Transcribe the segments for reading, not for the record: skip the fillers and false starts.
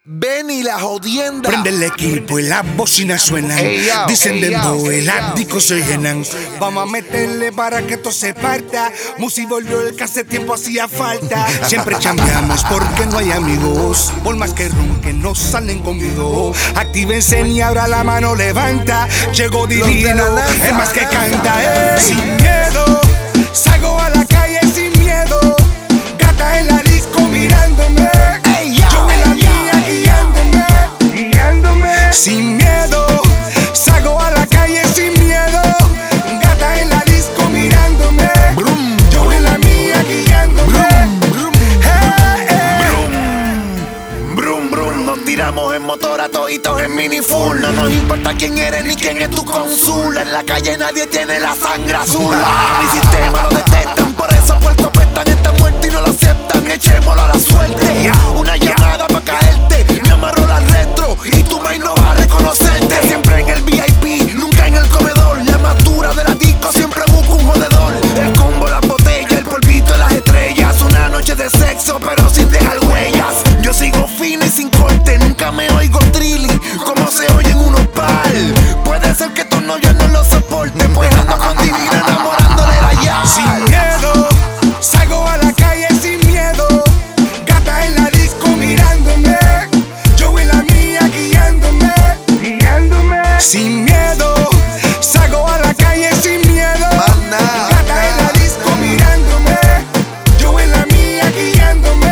Ven y la jodienda. Prende el equipo y las bocinas suenan. Dicen dembow, el ático se llenan. Vamos a meterle para que esto se parta. Musi volvió el que hace tiempo hacía falta. Siempre chambeamos porque no hay amigos. Por más que ronquen no salen conmigo. Actívense y ahora la mano levanta. Llegó divino, es más que canta. Sin miedo, salgo a la calle sin miedo. Gata en la disco mirándome. Sin miedo, salgo a la calle sin miedo. Gata en la disco mirándome. Brum. Yo en la mía guiándome. Brum, brum, brum. Nos tiramos en motor a toditos en mini full. No nos importa quién eres ni quién es tu cónsul. En la calle nadie tiene la sangre azul. Mi sistema lo detectan, por eso Puerto Pestan está muerto y no lo aceptan. Echémoslo a la suerte. Una llamada pa' caerte. Me amarró la retro y tu maíz no va a reconocerte. Siempre en el VIP, nunca en el comedor. La matura de la disco siempre busco un jodedor. El combo, las botellas, el polvito de las estrellas. Una noche de sexo pero sin dejar huellas. Yo sigo fino y sin corte, nunca me oigo trilly como se oye en unos par. Puede ser que tu novio no lo soporte, pues ando con Divina enamorándole de allá. Sin miedo, salgo a la calle sin miedo. Gata en la disco mirándome. Yo en la mía guiándome. Sin miedo, salgo a la calle sin miedo. Gata en la disco mirándome. Yo en la mía guiándome.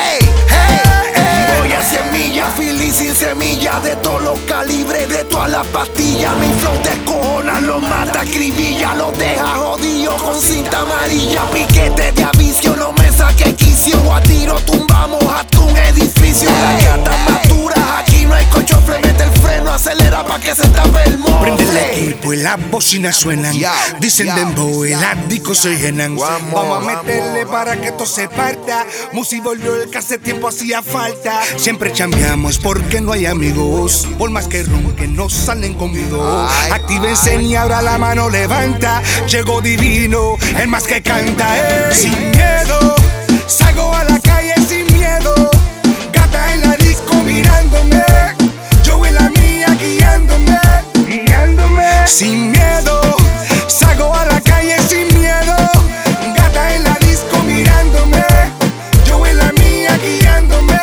Voy a 100 millas, fili sin semillas. De todos los calibres, de todas las pastillas. Mi flow descojona, lo mata, acribilla. Lo deja jodido con cinta amarilla. Piquete de avicio, no me saque quicio. A tiro tumbamos hasta un edificio. La gata matura, aquí no hay cochofle. Mete el freno, acelera pa' que se tape el mofle. Prende el equipo y las bocinas suenan. Dicen dembow, el ático se llenan. Vamos a meterle para que esto se parta. Musi volvió el que hace tiempo hacía falta. Siempre chambeamos porque no hay amigos. Por más que ronquen no salen conmigo. Actívense y ahora la mano levanta. Llegó divino, el más que canta. Sin miedo, salgo a la calle sin miedo. Gata en la disco mirándome. Yo en la mía guiándome. Sin miedo, salgo a la calle sin miedo. Gata en la disco mirándome. Yo en la mía guiándome.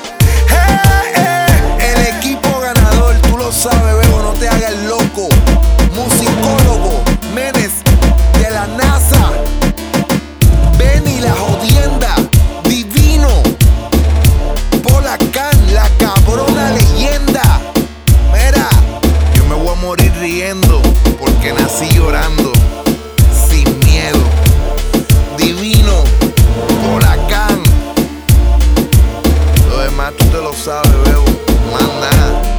El equipo ganador, tú lo sabes, bebo, no te hagas el loco. Musicólogo, Menes de la NASA. Ven y la jodienda, Divino. Polacán, la cabrona leyenda. Mira, yo me voy a morir riendo porque nací llorando. Sin miedo, Divino, Polacán. Lo demás tú te lo sabes, bebo. Más nada.